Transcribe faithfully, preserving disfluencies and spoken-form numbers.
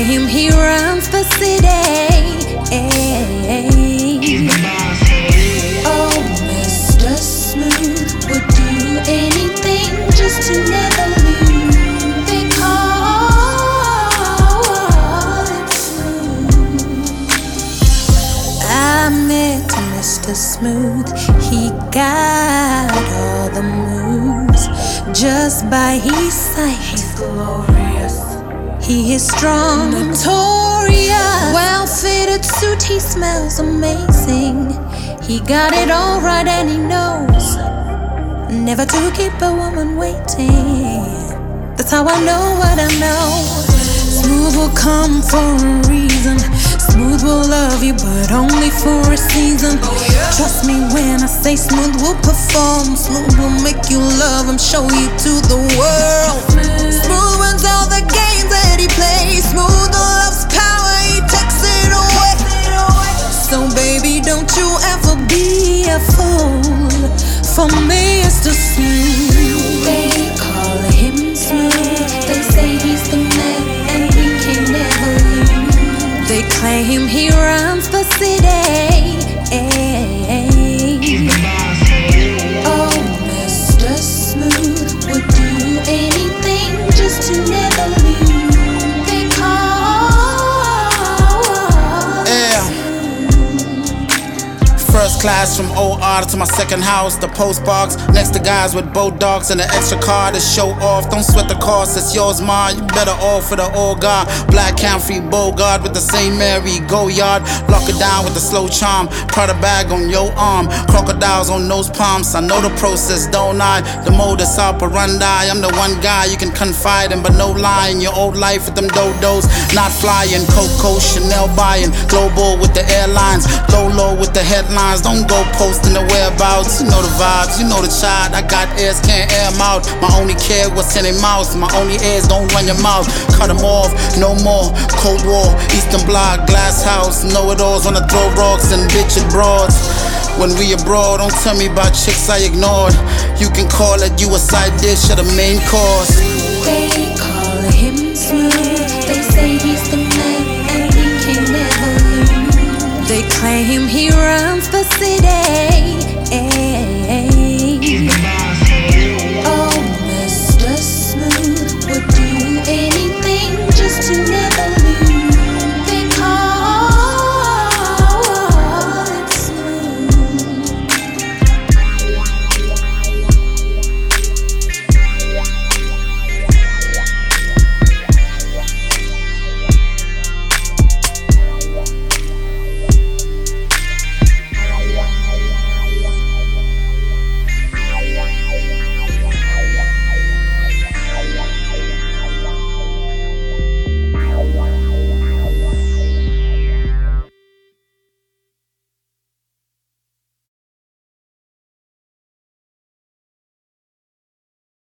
claim he runs the city. Oh, Mister Smooth would do anything just to never lose. They call him Smooth. I met Mister Smooth. He got all the moves just by his sight. He's glorious. He is strong, notorious. Well-fitted suit, he smells amazing. He got it all right and he knows never to keep a woman waiting. That's how I know what I know. Smooth will come for a reason. Smooth will love you, but only for a season. Trust me when I say Smooth will perform. Smooth will make you love him, show you to the world. Smooth runs all the games that he plays. Smooth loves power, he takes it away. So baby, don't you ever be a fool for Mister Smooth. They call him Smooth. They say he's the man and he can never lose. They claim he runs the city. Oh, Mister Smooth would do anything just to never lose. They call yeah. First class from O R to my second house, the postbox. Next to guys with boat dogs and an extra car to show off. Don't sweat the cost, it's yours, ma. You better off for the old guard. Black Camry Bogart with the Saint Mary Go Yard. Lock it down with the slow charm. Prada bag on your arm. Crocodiles on those palms. I know the process, don't I? The modus operandi. I'm the one guy you can confide in, but no lying. Your old life with them dodos. Not flying. Coco, Chanel buying. Global with the airlines. Low low with the headlines. Don't go posting the whereabouts. You know the vibes, you know the child. I got ears, can't air them out. My only care what's in their mouth. My only ears, don't run your mouth. Cut them off, no more. Cold War, Eastern Bloc, Glass House. Know-it-alls wanna throw rocks and bitch it broads. When we abroad, don't tell me about chicks I ignored. You can call it you a side dish or the main course.